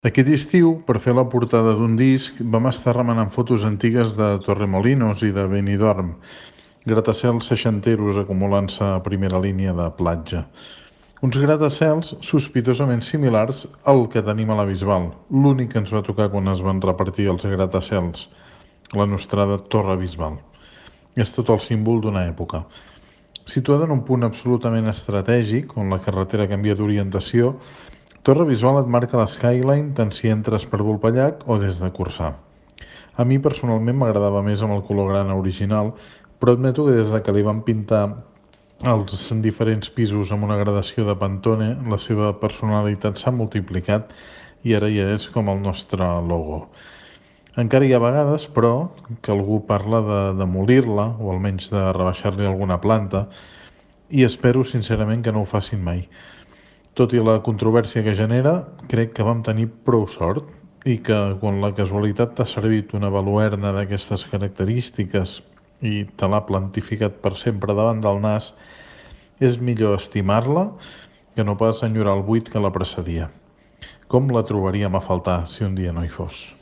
Aquest estiu, per fer la portada d'un disc, vam estar remenant fotos antigues de Torremolinos i de Benidorm, gratacels seixanteros acumulant-se a primera línia de platja. Uns gratacels sospitosament similars al que tenim a la Bisbal, l'únic que ens va tocar quan es van repartir els gratacels, la nostrada Torre Bisbal. És tot el símbol d'una època. Situada en un punt absolutament estratègic, on la carretera canvia d'orientació, Torre Bisbal et marca l'skyline tant si entres per Vulpellac o des de Corçà. A mi personalment m'agradava més amb el color grana original, però admeto que des de que li van pintar els diferents pisos amb una gradació de Pantone, la seva personalitat s'ha multiplicat i ara ja és com el nostre logo. Encara hi ha vegades, però, que algú parla de demolir-la o almenys de rebaixar-li alguna planta, i espero sincerament que no ho facin mai. Tot i la controvèrsia que genera, crec que vam tenir prou sort i que quan la casualitat t'ha servit una baluerna d'aquestes característiques i te l'ha plantificat per sempre davant del nas, és millor estimar-la que no pas enyorar el buit que la precedia. Com la trobaríem a faltar si un dia no hi fos?